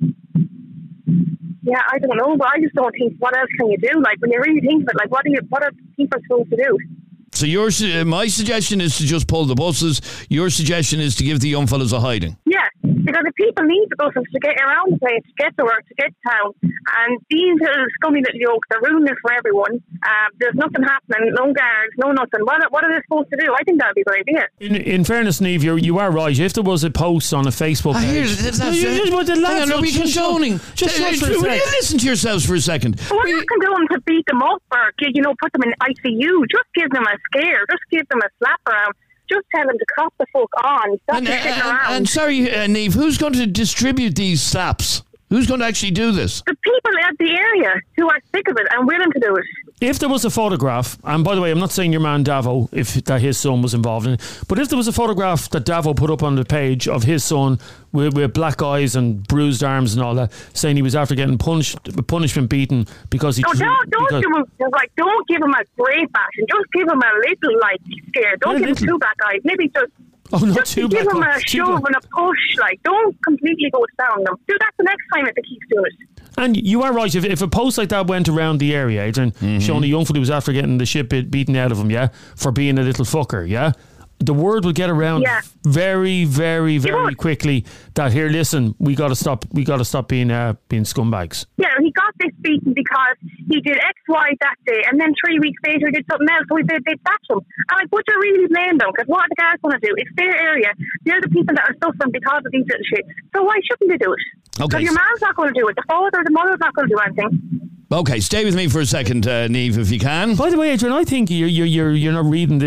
Yeah, I don't know, but I just don't think, what else can you do? Like, when you really think of it, like, what are you, what are people supposed to do? So your su- my suggestion is to just pull the buses. Your suggestion is to give the young fellas a hiding. Yeah, because if people need the buses to get around the place, to get to work, to get to town, and these little scummy little yokes, they're ruining it for everyone. Um, there's nothing happening, no guards, no nothing. What, what are they supposed to do? I think that would be a good idea. In, in fairness, Neve, you're, you are right. If there was a post on a Facebook Ah, page... here's- that's- No, you- you- but the Hang lads on, are don't- we just- condoning? Just Uh, just for a will you sec. listen to yourselves for a second? But we're not condoning to beat them up or, you know, put them in I C U. Just give them a scare. Just give them a slap around. Just tell them to cop the fuck on. Stop And, sitting and, around. and sorry, uh, Neve, who's going to distribute these slaps? Who's going to actually do this? the people at the area who are sick of it and willing to do it. If there was a photograph, and by the way, I'm not saying your man Davo, if that his son was involved in it, but if there was a photograph that Davo put up on the page of his son with, with black eyes and bruised arms and all that, saying he was after getting punished, punishment beaten because he... No, threw- don't, don't because- give him, like, don't give him a great bashing. Just give him a little, like, scare. Don't A give him little. two black eyes. Maybe just, Oh, not just two give black him eyes, a two shove black- and a push. Like, don't completely go down them. Do that the next time if they keep doing it. And you are right. If, if a post like that went around the area, Adrian, Mm-hmm. showing a young fella who was after getting the shit bit beaten out of him, yeah, for being a little fucker, yeah, the word would get around Yeah. very, very, very would. quickly that here, listen, we got to stop. We got to stop being uh, being scumbags. Yeah, he got this beaten because he did X, Y that day, and then three weeks later he did something else, so they, they sacked him. And like, would you really blame them? Because what are the guys going to do? It's their area. They're the people that are suffering because of these little shit. So why shouldn't they do it? Okay. Because your man's not going to do it. The father or the mother's not going to do anything. Okay, stay with me for a second, uh, Neve, if you can. By the way, Adrian, I think you're you're you're, you're not reading this r-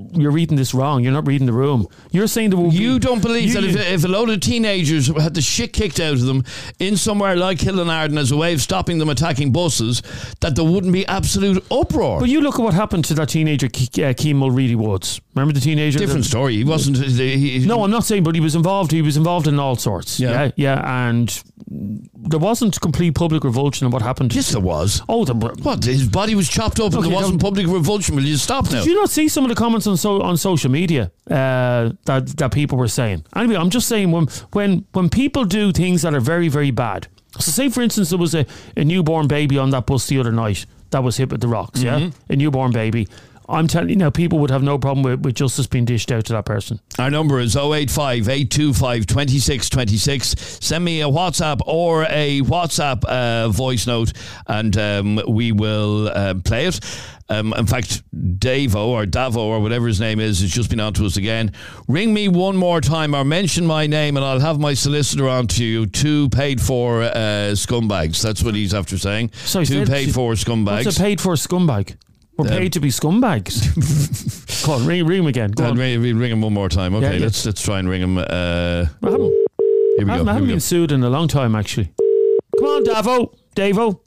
you're reading this wrong. You're not reading the room. You're saying that you don't believe you, that if, if a load of teenagers had the shit kicked out of them in somewhere like Killinarden as a way of stopping them attacking buses, that there wouldn't be absolute uproar. But you look at what happened to that teenager, uh, Keane Mulready Woods. Remember the teenager? Different that, story. He wasn't. He, no, I'm not saying, but he was involved. He was involved in all sorts. Yeah, yeah, yeah and there wasn't complete public revulsion in what happened. Yes, there was. Oh, the, what? His body was chopped up, and okay, there wasn't public revulsion. Will you stop now? Did you not see some of the comments on so on social media uh, that that people were saying? Anyway, I'm just saying when when when people do things that are very very bad. So, say for instance, there was a, a newborn baby on that bus the other night that was hit with the rocks. Mm-hmm. Yeah, a newborn baby. I'm telling you now, people would have no problem with, with justice being dished out to that person. Our number is oh eight five, eight two five, two six two six. Send me a WhatsApp or a WhatsApp uh, voice note, and um, we will uh, play it. Um, in fact, Davo or Davo or whatever his name is has just been on to us again. Ring me one more time or mention my name and I'll have my solicitor on to you. Two paid for uh, scumbags. That's what he's after saying. Sorry, Two paid for scumbags. What's a paid for scumbag? We're um, paid to be scumbags. Go on, ring, ring him again. Go on. Ring, ring him one more time. Okay, yeah, yeah. let's let's try and ring him. Uh, well, here we I go. haven't, I haven't been go. sued in a long time, actually. Come on, Davo. Davo.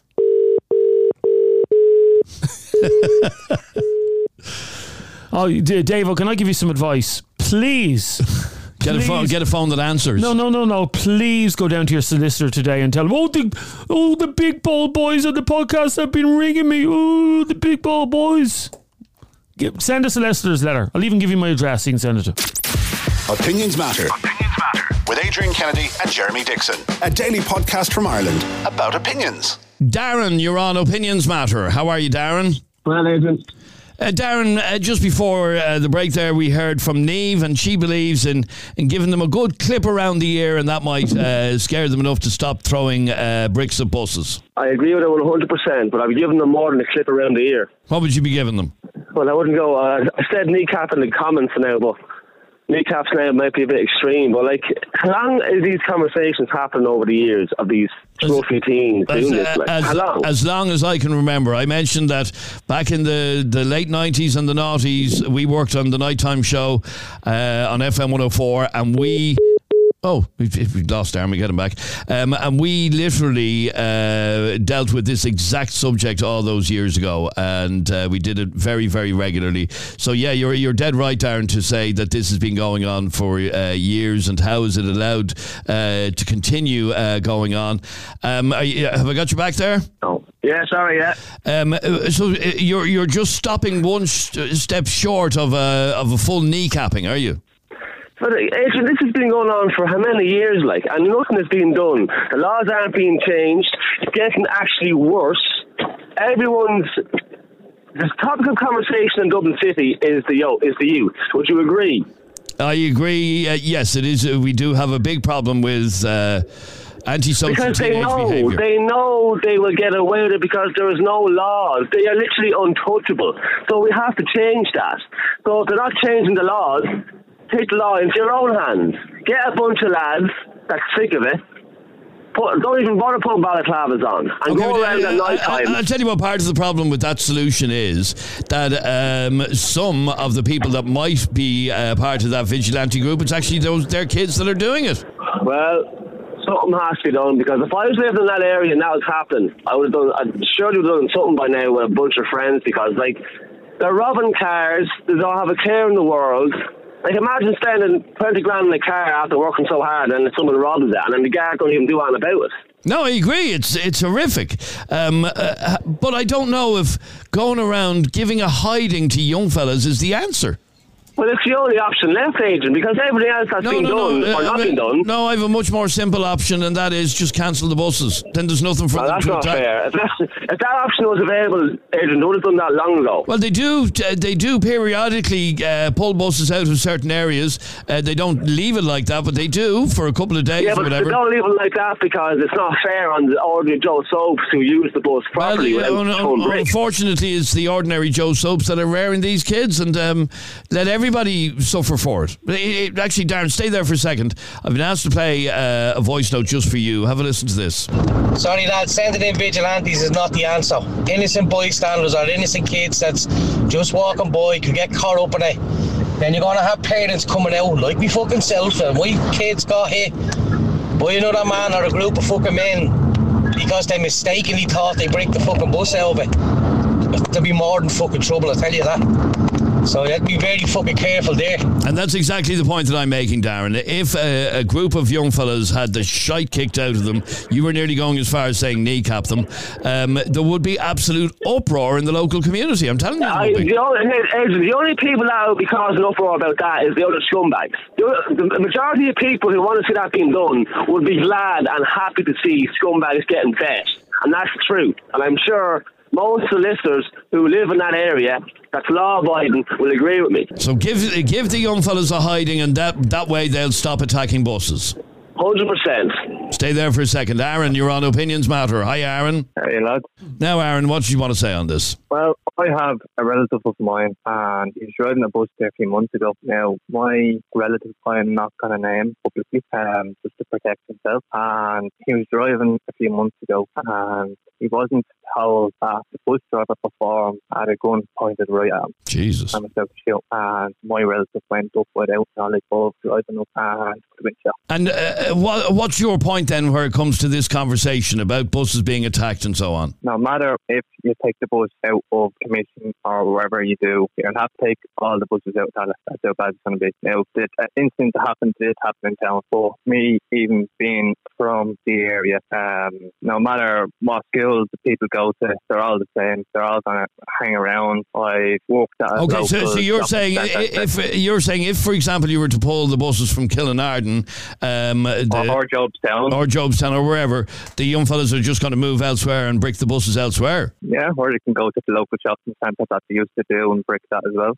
Oh, Davo, can I give you some advice? Please. Get Please. a phone. Get a phone that answers. No, no, no, no. Please go down to your solicitor today and tell him. Oh, the oh the big ball boys on the podcast have been ringing me. Oh, the big ball boys. Get, send a solicitor's letter. I'll even give you my address. You can send it to. Opinions matter. Opinions matter with Adrian Kennedy and Jeremy Dixon, a daily podcast from Ireland about opinions. Darren, you're on Opinions Matter. How are you, Darren? Well, Adrian. Uh, Darren, uh, just before uh, the break there, we heard from Niamh, and she believes in, in giving them a good clip around the ear, and that might uh, scare them enough to stop throwing uh, bricks at buses. I agree with her one hundred percent, but I'd be giving them more than a clip around the ear. What would you be giving them? Well, I wouldn't go... Uh, I said kneecap in the comments now, but kneecaps now might be a bit extreme, but like, how long is these conversations happening over the years of these scruffy teens as, doing this? Like, as, how long? As long as I can remember. I mentioned that back in the, the late nineties and the noughties, we worked on the nighttime show uh, on F M one oh four, and we... Oh, we've, we've lost Darren, we get him back. Um, and we literally uh, dealt with this exact subject all those years ago, and uh, we did it very, very regularly. So, yeah, you're you're dead right, Darren, to say that this has been going on for uh, years, and how is it allowed uh, to continue uh, going on? Um, are you, have I got you back there? Oh. Yeah, sorry, yeah. Um, so you're you're just stopping one st- step short of a, of a full kneecapping, are you? But Adrian, this has been going on for how many years, like, and nothing is being done. The laws aren't being changed. It's getting actually worse. Everyone's... The topic of conversation in Dublin City is the yo is the youth. Would you agree? I agree. Uh, yes, it is. Uh, we do have a big problem with uh, antisocial because they teenage know behaviour. they know they will get away with it because there is no laws. They are literally untouchable. So we have to change that. So if they're not changing the laws, take the law into your own hands. Get a bunch of lads that's sick of it. Put, don't even bother putting balaclavas on and okay, go around uh, at night time. I'll tell you what part of the problem with that solution is, that um, some of the people that might be uh, part of that vigilante group, it's actually those their kids that are doing it. Well, something has to be done, because if I was living in that area and that was happening, I would have done, I'd surely would have done something by now with a bunch of friends, because like, they're robbing cars, they don't have a care in the world. Like, imagine spending twenty grand in a car after working so hard and someone robs it, and then the guard don't even do anything about it. No, I agree. It's it's horrific. Um, uh, but I don't know if going around giving a hiding to young fellas is the answer. Well, it's the only option left, Adrian, because everything else has no, been no, done no, or uh, not I mean, been done. No, I have a much more simple option, and that is just cancel the buses. Then there's nothing for well, them that's to not attack. fair. If, that's, if that option was available, Adrian, they would have done that long ago. Well, they do. Uh, they do periodically uh, pull buses out of certain areas. Uh, they don't leave it like that, but they do for a couple of days yeah, or but whatever. They don't leave it like that because it's not fair on the ordinary Joe Soaps who use the bus properly. Well, without un- un- unfortunately, it's the ordinary Joe Soaps that are rearing these kids, and um, let everybody suffer for it. It, it. Actually, Darren, stay there for a second. I've been asked to play uh, a voice note just for you. Have a listen to this. Sorry, lads, sending in vigilantes is not the answer. Innocent bystanders or innocent kids that's just walking by, could get caught up in it. Then you're going to have parents coming out like me fucking self, and my kids got hit by another man or a group of fucking men because they mistakenly thought they break the fucking bus out of it. There'll be more than fucking trouble, I tell you that. So you have to be very fucking careful there. And that's exactly the point that I'm making, Darren. If a, a group of young fellas had the shite kicked out of them, you were nearly going as far as saying kneecap them, um, there would be absolute uproar in the local community. I'm telling you. I, the, only, the only people that would be causing uproar about that is the other scumbags. The, the majority of people who want to see that being done would be glad and happy to see scumbags getting fed. And that's the truth. And I'm sure most solicitors who live in that area that's law-abiding will agree with me. So give give the young fellas a hiding, and that, that way they'll stop attacking buses. one hundred percent. Stay there for a second. Aaron, you're on Opinions Matter. Hi, Aaron. Hey, lad. Now, Aaron, what do you want to say on this? Well, I have a relative of mine, and he was driving a bus there a few months ago. Now, my relative, I'm not going to name publicly, um, just to protect himself, and he was driving a few months ago, and he wasn't told that the bus driver performed had a gun pointed right at him. Jesus. And, and my relative went up without knowledge of driving up and could have been shot. And uh, what, what's your point then where it comes to this conversation about buses being attacked and so on? No matter if you take the bus out of commission or wherever you do, you'll have to take all the buses out. That's how bad it's going to be. Now, the uh, incident that happened did happen in town. For me, even being from the area, um, no matter what schools the people go to, they're all the same. They're all going to hang around. I've walked at a Okay, so, so you're saying if, if you're saying if, for example, you were to pull the buses from Killinarden, um, the, or, or Jobstown, or Jobstown, or wherever, the young fellas are just going to move elsewhere and brick the buses elsewhere. Yeah, or they can go to the local shopping centre that they used to do and brick that as well.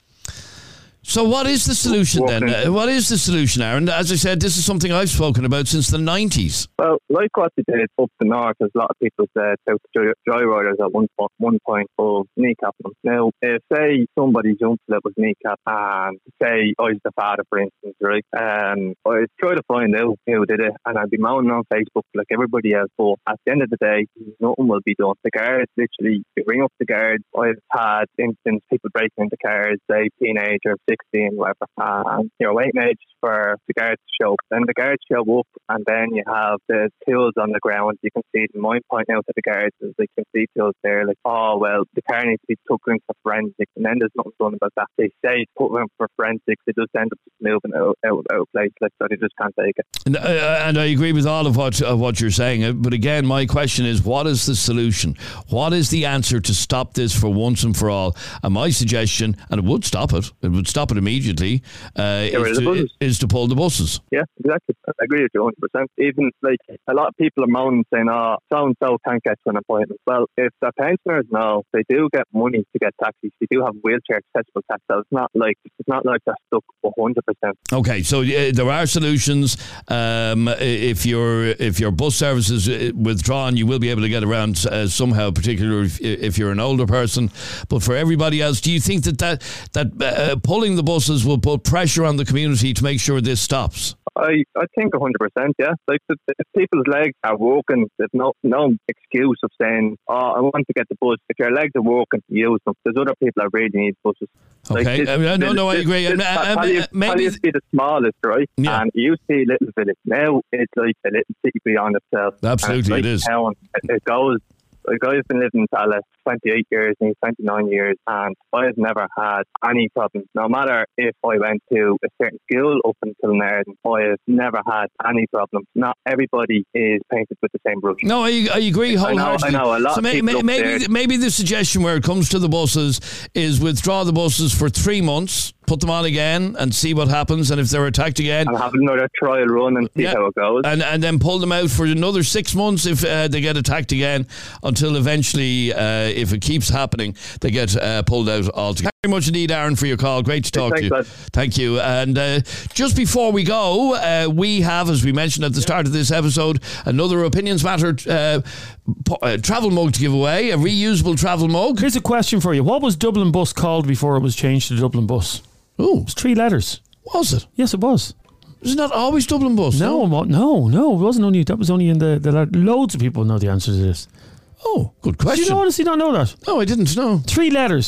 So what is the solution then? Uh, what is the solution, Aaron? As I said, this is something I've spoken about since the nineties. Well, like what they did up the north, there's a lot of people said out to dry riders at one point, one point of kneecap them. Now, if say somebody jumped that was kneecap, and say I was the father, for instance, right? Um, I'd try to find out who did it, and I'd be moaning on Facebook like everybody else. But at the end of the day, nothing will be done. The guards literally they ring up the guards. I've had instances people breaking into cars, say teenager, sixteen, whatever, and you're waiting age for the guards to show up. Then the guards show up, and then you have the tools on the ground. You can see them. My point out to the guards is they can see tools there, like, oh, well, the car needs to be took in for forensics, and then there's nothing done about that. They say put in for forensics, they just end up just moving out, out, out of place, like, so they just can't take it. And, uh, and I agree with all of what, of what you're saying, but again, my question is, what is the solution? What is the answer to stop this for once and for all? And my suggestion, and it would stop it, it would stop it immediately, uh, is, to, is to pull the buses. Yeah, exactly. I agree with you one hundred percent. Even, like, a lot of people are moaning saying, oh, so-and-so can't get to an appointment. Well, if the pensioners know, they do get money to get taxis. They do have wheelchair accessible taxis. So it's not like, it's not like they're stuck one hundred percent. Okay, so uh, there are solutions. Um, if your if your bus service is withdrawn, you will be able to get around uh, somehow, particularly if, if you're an older person. But for everybody else, do you think that that, that uh, pulling the buses will put pressure on the community to make sure this stops? I, I think one hundred percent, yeah. Like, if people's legs are working, there's no no excuse of saying, oh, I want to get the bus. If your legs are working, use them. There's other people that really need buses. Okay, like this, I mean, no, no, I agree. This, um, um, used, maybe used to be the smallest, right? Yeah. And it used to be a little village. Now it's like a little city beyond itself. Absolutely, like it is. Town. It, it goes. Like, I've been living in Tallaght twenty-eight years and twenty-nine years, and I've never had any problems. No matter if I went to a certain school up until Nairn, I have never had any problems. Not everybody is painted with the same brush. No, I, I agree wholeheartedly. I know, I know a lot so of may, people may, maybe there. maybe the suggestion where it comes to the buses is withdraw the buses for three months, put them on again, and see what happens. And if they're attacked again, and have another trial run and see yeah, how it goes. And and then pull them out for another six months if uh, they get attacked again, until eventually, uh, if it keeps happening, they get uh, pulled out altogether. Thank you very much indeed, Aaron, for your call. Great to talk Thanks, to you. Bud. Thank you. And uh, just before we go, uh, we have, as we mentioned at the start of this episode, another Opinions Matter uh, po- uh, travel mug to give away, a reusable travel mug. Here's a question for you. What was Dublin Bus called before it was changed to Dublin Bus? Oh, it was three letters. Was it? Yes, it was. Was it not always Dublin Bus? No, no, no, no. It wasn't only. That was only in the, the. Loads of people know the answer to this. Oh, good question. Did you honestly not know that? No, I didn't know. Three letters.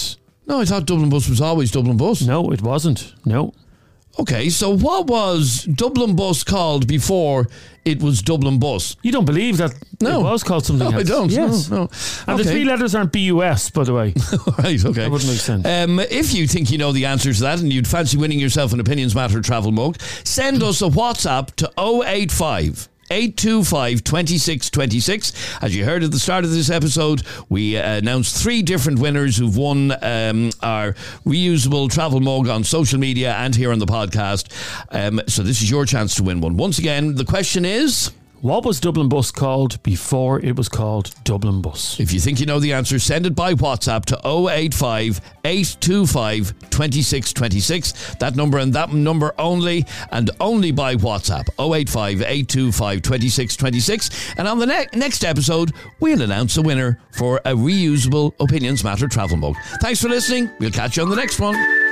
No, I thought Dublin Bus was always Dublin Bus. No, it wasn't. No. Okay, so what was Dublin Bus called before it was Dublin Bus? You don't believe that No. it was called something No, else? I don't. Yes. No, no. And the Okay. three letters aren't B U S, by the way. Right, okay. That wouldn't make sense. Um, if you think you know the answer to that and you'd fancy winning yourself an Opinions Matter travel mug, send us a WhatsApp to oh eight five, eight two five, two six two six. As you heard at the start of this episode, we uh, announced three different winners who've won um, our reusable travel mug on social media and here on the podcast. Um, so this is your chance to win one. Once again, the question is... What was Dublin Bus called before it was called Dublin Bus? If you think you know the answer, send it by WhatsApp to oh eight five, eight two five, two six two six. That number and that number only, and only by WhatsApp. oh eight five, eight two five, two six two six. And on the ne- next episode, we'll announce a winner for a reusable Opinions Matter travel mug. Thanks for listening. We'll catch you on the next one.